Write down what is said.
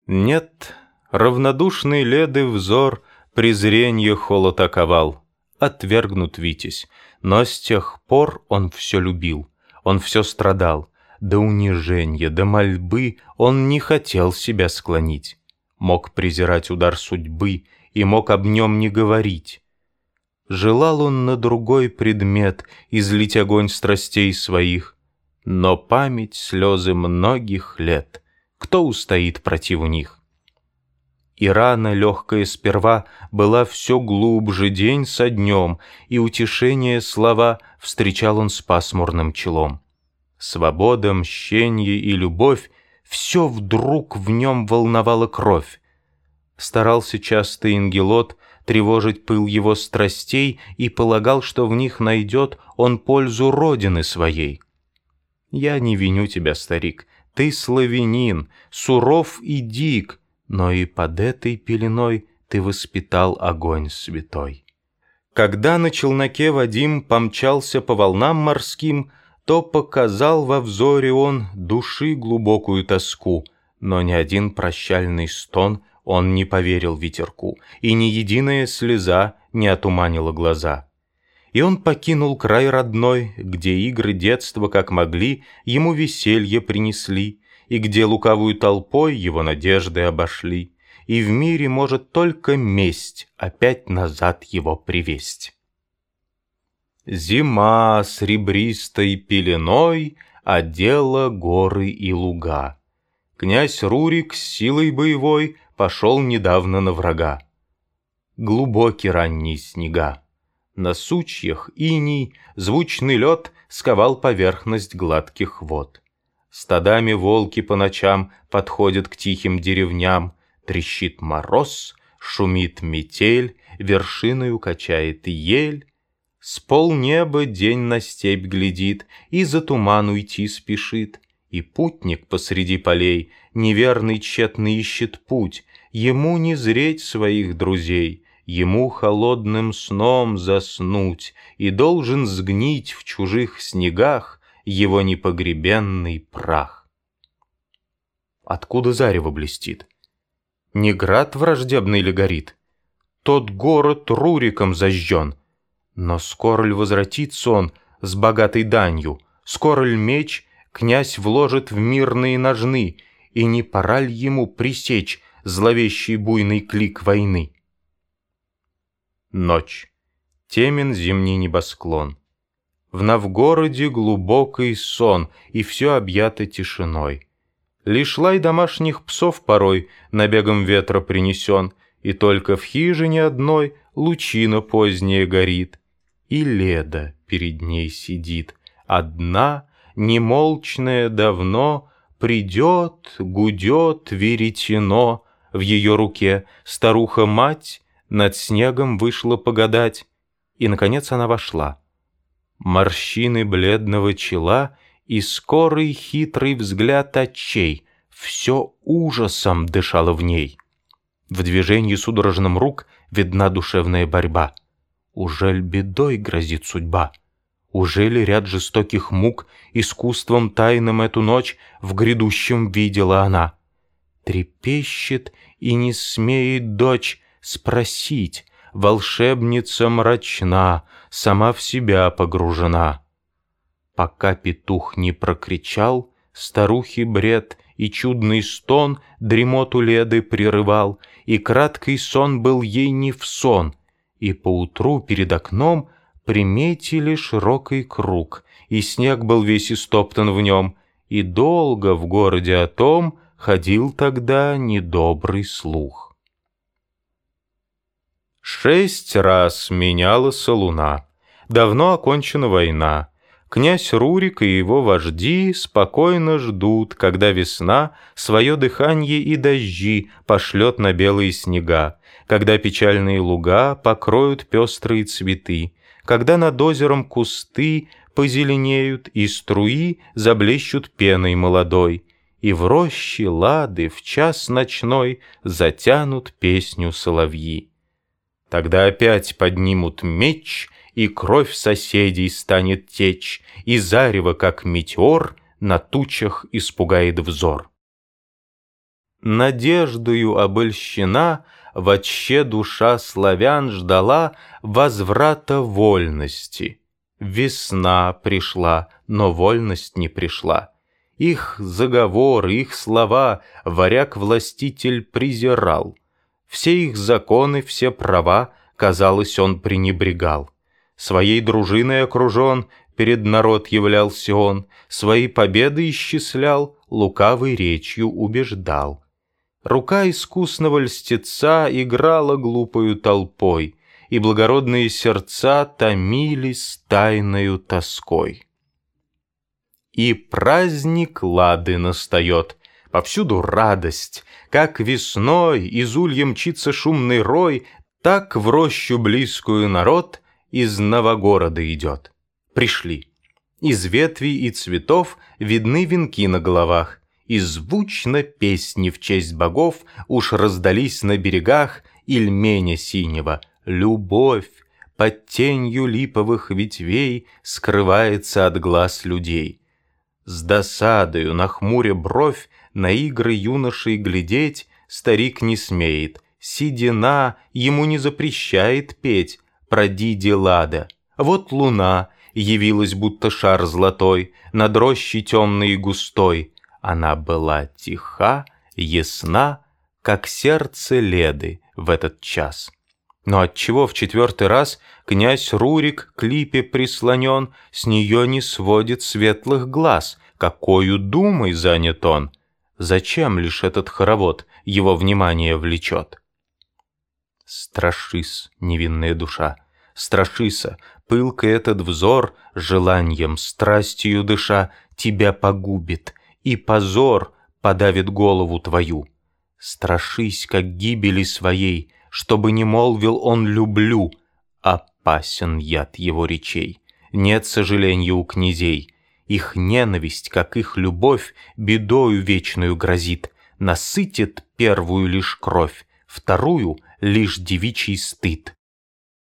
Нет, равнодушный Леды взор презренье холод оковал. Отвергнут Витязь, но с тех пор он все любил, он все страдал. До унижения, до мольбы он не хотел себя склонить. Мог презирать удар судьбы и мог об нем не говорить. Желал он на другой предмет излить огонь страстей своих, но память слезы многих лет, кто устоит против них? И рана легкая сперва была все глубже день со днем, и утешение слова встречал он с пасмурным челом. Свобода, мщенье и любовь — все вдруг в нем волновала кровь. Старался часто Ингелот тревожить пыл его страстей и полагал, что в них найдет он пользу родины своей. Я не виню тебя, старик, ты славянин, суров и дик, но и под этой пеленой ты воспитал огонь святой. Когда на челноке Вадим помчался по волнам морским, то показал во взоре он души глубокую тоску, но ни один прощальный стон он не поверил ветерку, и ни единая слеза не отуманила глаза. И он покинул край родной, где игры детства, как могли, ему веселье принесли, и где лукавую толпой его надежды обошли, и в мире может только месть опять назад его привесть. Зима с ребристой пеленой одела горы и луга. Князь Рурик с силой боевой пошел недавно на врага. Глубокий ранний снега. На сучьях иней звучный лед сковал поверхность гладких вод. Стадами волки по ночам подходят к тихим деревням. Трещит мороз, шумит метель, вершиною качает ель. С полнеба день на степь глядит и за туман уйти спешит. И путник посреди полей неверный тщетно ищет путь. Ему не зреть своих друзей, ему холодным сном заснуть, и должен сгнить в чужих снегах его непогребенный прах. Откуда зарево блестит? Не град враждебный ли горит? Тот город Руриком зажжен. Но скоро ли возвратится он с богатой данью? Скоро ли меч князь вложит в мирные ножны? И не пора ли ему пресечь зловещий буйный клик войны? Ночь. Темен зимний небосклон. В Новгороде глубокий сон, и все объято тишиной. Лишь лай домашних псов порой набегом ветра принесен, и только в хижине одной лучина поздняя горит. И Леда перед ней сидит, одна, немолчная давно, придет, гудет веретено в ее руке. Старуха-мать над снегом вышла погадать, и, наконец, она вошла. Морщины бледного чела и скорый хитрый взгляд очей — все ужасом дышало в ней. В движении судорожным рук видна душевная борьба. Ужель бедой грозит судьба? Ужели ряд жестоких мук искусством тайным эту ночь в грядущем видела она? Трепещет и не смеет дочь спросить, волшебница мрачна, сама в себя погружена. Пока петух не прокричал, старухи бред и чудный стон дремоту Леды прерывал, и краткий сон был ей не в сон, и поутру перед окном приметили широкий круг, и снег был весь истоптан в нем, и долго в городе о том ходил тогда недобрый слух. 6 раз менялась луна, давно окончена война. Князь Рурик и его вожди спокойно ждут, когда весна свое дыханье и дожди пошлет на белые снега, когда печальные луга покроют пестрые цветы, когда над озером кусты позеленеют и струи заблещут пеной молодой, и в роще лады в час ночной затянут песню соловьи. Тогда опять поднимут меч, и кровь соседей станет течь, и зарево, как метеор, на тучах испугает взор. Надеждою обольщена, вотще душа славян ждала возврата вольности. Весна пришла, но вольность не пришла. Их заговоры, их слова варяг-властитель презирал. Все их законы, все права, казалось, он пренебрегал. Своей дружиной окружен, перед народ являлся он, свои победы исчислял, лукавой речью убеждал. Рука искусного льстеца играла глупою толпой, и благородные сердца томились тайною тоской. И праздник Лады настает, повсюду радость, как весной из улья мчится шумный рой, так в рощу близкую народ из Новогорода идет. Пришли. Из ветвей и цветов видны венки на головах, и звучно песни в честь богов уж раздались на берегах Ильменя синего. Любовь под тенью липовых ветвей скрывается от глаз людей. С досадою, нахмуря бровь, на игры юношей глядеть старик не смеет. Седина ему не запрещает петь про Диди Лада. Вот луна явилась, будто шар золотой, над рощей темной и густой. Она была тиха, ясна, как сердце Леды в этот час. Но отчего в 4-й раз князь Рурик к липе прислонен, с нее не сводит светлых глаз, какою думой занят он? Зачем лишь этот хоровод его внимание влечет? Страшись, невинная душа, страшися, пылко этот взор, желанием, страстью дыша, тебя погубит, и позор подавит голову твою. Страшись, как гибели своей, чтобы не молвил он «люблю», опасен яд его речей. Нет сожаленья у князей, их ненависть, как их любовь, бедою вечную грозит, насытит первую лишь кровь, вторую — лишь девичий стыд.